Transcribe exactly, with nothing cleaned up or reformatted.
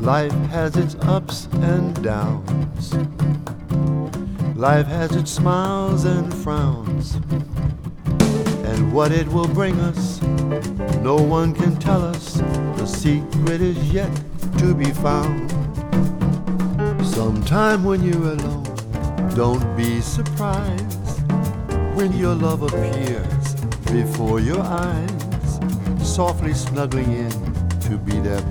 Life has its ups and downs. Life has its smiles and frowns. And what it will bring us, no one can tell us. The secret is yet to be found. Sometime when you're alone, don't be surprised when your love appears before your eyes, softly snuggling in to be there